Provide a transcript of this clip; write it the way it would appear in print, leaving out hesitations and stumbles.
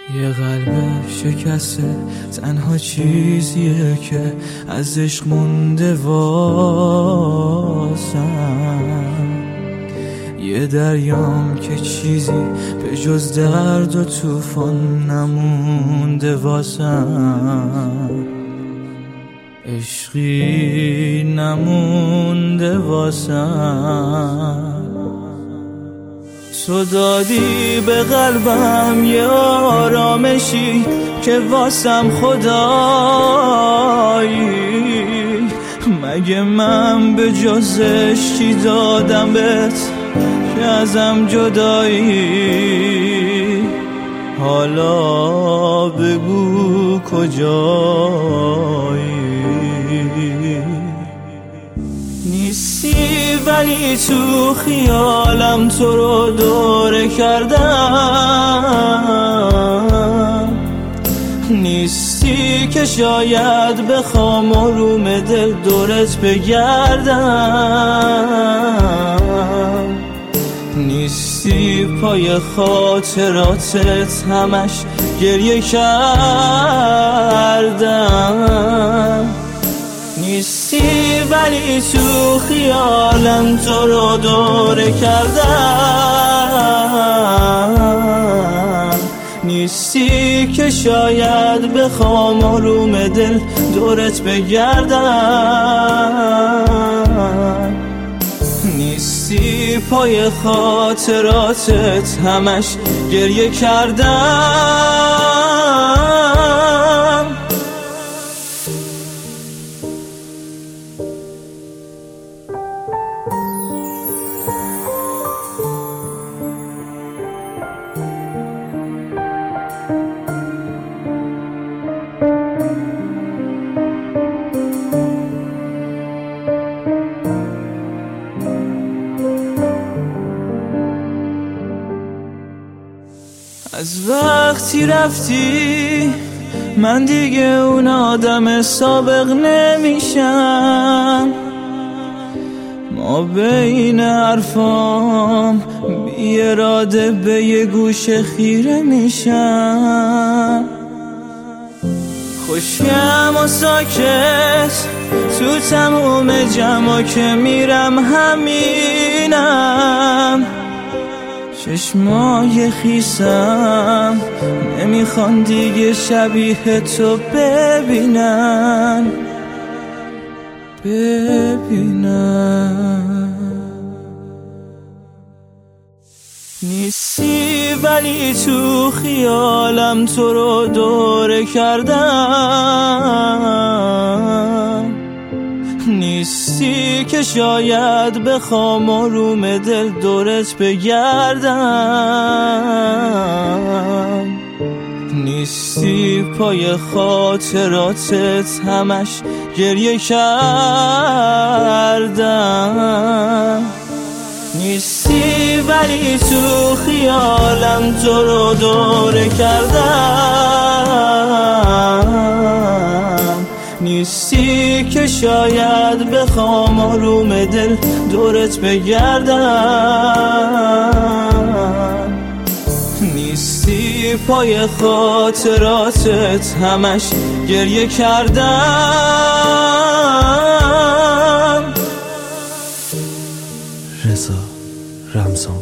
یه قلب شکسته تنها چیزیه که از عشق مونده واسم، یه دریام که چیزی به جز درد و طوفان نمونده واسم، عشقی نمونده واسم. تو دادی به قلبم یه آرامشی که واسم خدایی، مگه من به جز عشقی دادم بهت که ازم جدایی؟ حالا بگو کجایی؟ نیستی ولی تو خیالم تو رو دوره کردم، نیستی که شاید بخوام و روم دل دورت بگردم، نیستی پای خاطراتت همش گریه کردم، نیستی ولی تو خیالم تو رو دوره کردم، نیستی که شاید بخوام آروم دل دورت بگردم، نیستی پای خاطراتت همش گریه کردم. از وقتی رفتی من دیگه اون آدم سابق نمیشم، ما بین حرفام بی اراده به یه گوشه خیره میشم، خوشیم و ساکت تو تموم جمع که میرم همینم، چشمای خیسم نمیخوان دیگه شبیه تو ببینن. نیستی ولی تو خیالم تو رو دوره کردم، نیستی که شاید بخوام آروم دل دورت بگردم، نیستی پای خاطراتت همش گریه کردم، نیستی ولی تو خیالم تو رو دوره کردم، نیستی که شاید بخوام آروم دل دورت بگردم، نیستی پای خاطراتت همش گریه کردم. رضا رمضان.